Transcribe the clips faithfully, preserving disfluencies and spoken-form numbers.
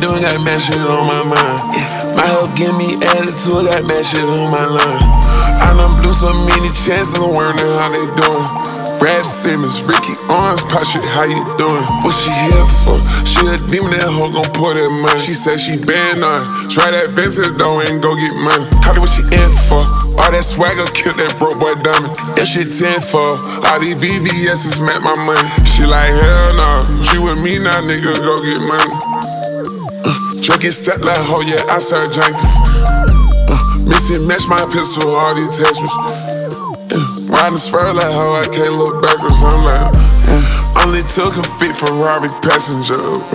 doing, got mad shit on my mind. My help give me attitude, got mad shit on my line. I done blew so many chances, I'm learning how they doing. Brad Simmons, Ricky Owens, pop shit, how you doing? What she here for? She a demon, that hoe gon' pour that money. She said she been on. Try that Vincent though and go get money. Call it what she in for. All that swagger, kill that broke boy diamond. That shit ten for. All these V V S's met my money. She like, hell no. She with me now, nigga, go get money. Uh, Drake get stepped like, oh yeah, I start junkies. Uh, Missy match my pistol, all these attachments. Yeah, riding spur like how I can't look backwards. I'm like, yeah, only took a fit Ferrari passenger.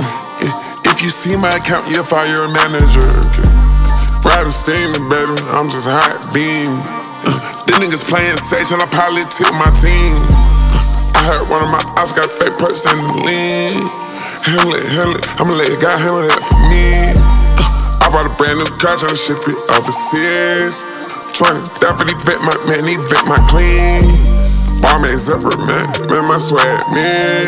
Yeah, if you see my account, you'll fire your manager. Okay. Riding steaming, baby, I'm just hot beam. Uh, the niggas playing safe and I probably tip my team. Uh, I heard one of my ops got fake perks and the lean. Handle it, handle it, I'ma let God handle that for me. Uh, I bought a brand new car, tryna ship it overseas. Tryna definitely vet my man, need vet my clean. Bomb ain't zipper, man, man, my swag, man.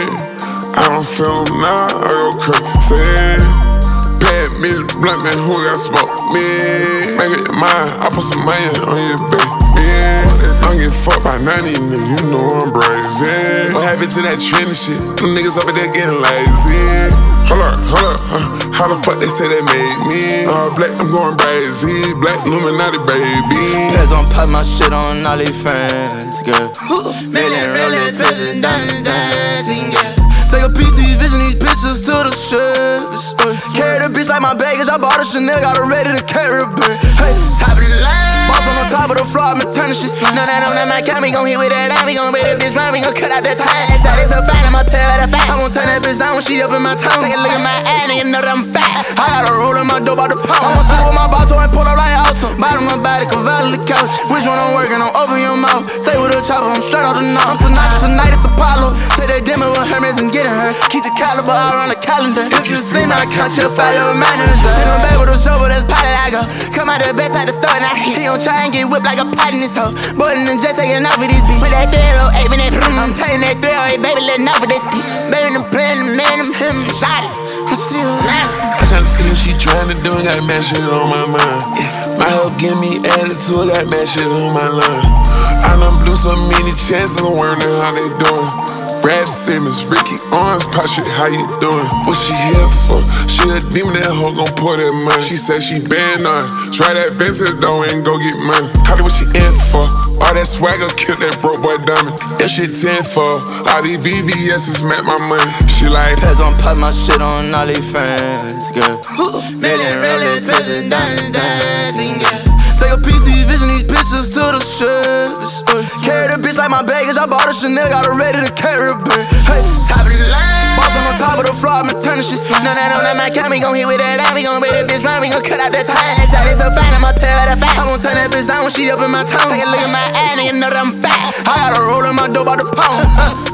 I don't feel him now, I go crazy. Bad me, blunt man, who got smoke, man. Make it mine, I put some money on your back, man. I'm getting fucked by ninety niggas, you know I'm brazy. What happened to that trend and shit? Them niggas over there getting lazy. Hold up, hold up, uh, how the fuck they say they made me? Uh, black, I'm going crazy, black Illuminati, baby. Pez on pop my shit on all they friends, girl. Million rolling, prison, diamonds, dancing, girl. Take a peek to these vision, these pictures to the service. Carry the bitch like my baggage, I bought a Chanel, got her ready to carry a bitch. Hey, top of the line, boss on the top of the floor, I'm turning shit. No, no, no, no, my cat, we gon' hit with that line, we gon' break that bitch line, we gon' cut out that time. Shot is so fine, I'ma pay her the fat. I'm gon' turn that bitch down when she up in my tongue. Take a look at my ass, nigga know that I'm fat. I got a roll in my dope out the pound. I'ma sit with my boss and pull up like auto. Bottom my body, Cavalli the couch. Which one I'm working on? Open your mouth. Stay with a chopper, I'm straight off the knob. Tonight, tonight it's Apollo. Say they demo with Hermes and getting her. Keep the caliber around the calendar. If you see my account, you'll find your manager. Hit on back with a shovel, that's potted I go. Come out the best out the store and I hit. He gon' try and get whipped like a pot in this hoe. Boy, and just taking off with these beats. Put that three oh eight in that room. I'm telling that three oh eight, baby, letting off with this beat. Baby, them playing, the man, them him, shot it. I'm still laughing. I tryna see what she tryna do, got mad shit on my mind. Yeah. My help give me attitude, got mad shit on my line. I done blew so many chances, I'm learning how they doing. Brad Simmons, Ricky Owens, pop shit, how you doing? What she here for? She a demon, that hoe gon' pour that money. She said she been on. Try that Vincent though and go get money. Call it what she in for. All that swagger, kill that broke boy diamond. That shit ten for. All these V V S's met my money. She like, Pez on pop my shit on all they friends, girl. Million rolling, prison, diamonds, dancing, girl. Take a peek to these vision, these pictures to the service. Carry the bitch like my baggage, I bought a Chanel, got her ready to carry a bitch. Hey, top of the line, boss on the top of the floor, I'm turning shit. No, no, no, no, my cat, we gon' hit with that line, we gon' break that bitch line, we gon' cut out that time. Shot is so fine, I'ma pay her the fat. I'm gon' turn that bitch down when she up in my tongue. Take a look at my ass, nigga know that I'm fat. I got a roll in my dope out the pound.